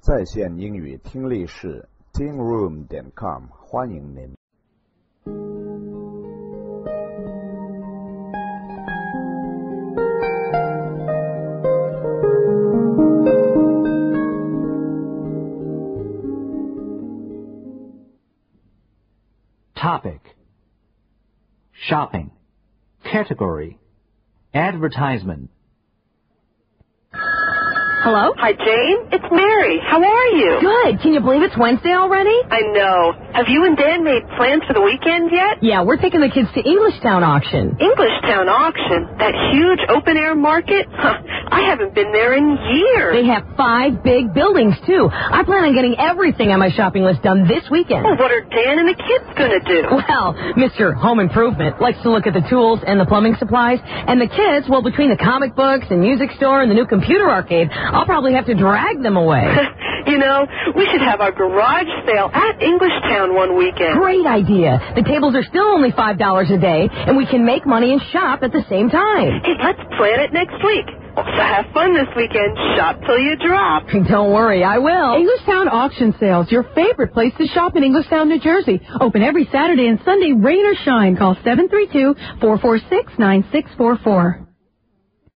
在线英语听力室 tingroom.com 欢迎您。 Topic: Shopping. Category: Advertisement. Hello? Hi, Jane. It's Mary. How are you? Good. Can you believe it's Wednesday already? I know. Have you and Dan made plans for the weekend yet? Yeah, we're taking the kids to Englishtown Auction. Englishtown Auction? That huge open-air market? Huh, I haven't been there in years. They have 5 big buildings, too. I plan on getting everything on my shopping list done this weekend. Well, what are Dan and the kids going to do? Well, Mr. Home Improvement likes to look at the tools and the plumbing supplies. And the kids, well, between the comic books and music store and the new computer arcade, I'll probably have to drag them away. You know, we should have our garage sale at Englishtown one weekend. Great idea. The tables are still only $5 a day, and we can make money and shop at the same time. Hey, let's plan it next week. So have fun this weekend. Shop till you drop. Don't worry, I will. Englishtown Auction Sales, your favorite place to shop in Englishtown, New Jersey. Open every Saturday and Sunday, rain or shine. Call 732-446-9644.